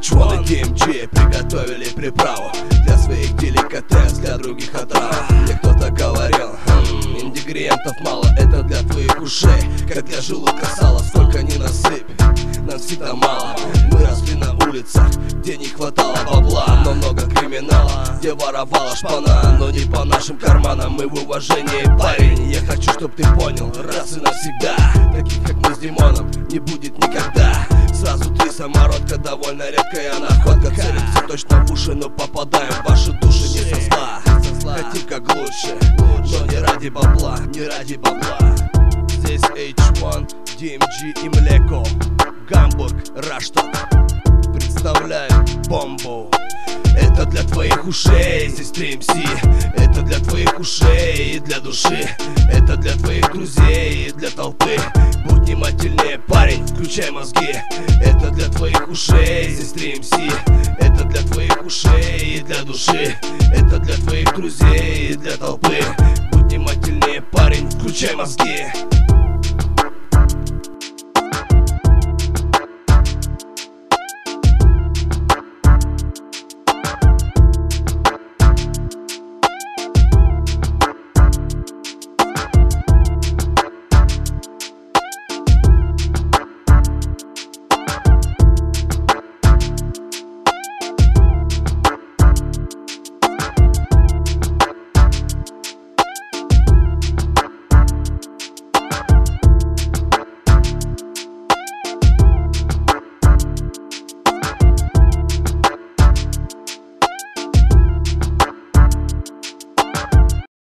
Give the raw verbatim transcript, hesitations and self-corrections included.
эйч один и ди эм джи приготовили приправу для своих деликатес, для других отрав. Мне кто-то говорил, хм, ингредиентов мало, это для твоих ушей, как для желудка сала. Сколько ни насыпь, нам всегда мало. Мы росли на улицах, где не хватало бабла, но много криминала, где воровала шпана. Но не по нашим карманам, мы в уважении, парень. Я хочу, чтоб ты понял раз и навсегда, таких как мы с Димоном не будет никогда. Сразу три самородка, довольно редкая находка. Целимся точно в уши, но попадаем в ваши души не со зла. Хотим как лучше, но не ради бабла, не ради бабла. Здесь эйч один, ди эм джи и Млеко, Гамбург, Раштат представляют бомбу. Это для твоих ушей, здесь три эм си. Это для твоих ушей и для души. Это для твоих друзей и для толпы. Будь внимательнее, парень, включай мозги. Это для твоих ушей, здесь три эм си. Это для твоих ушей и для души. Это для твоих друзей и для толпы. Будь внимательнее, парень, включай мозги.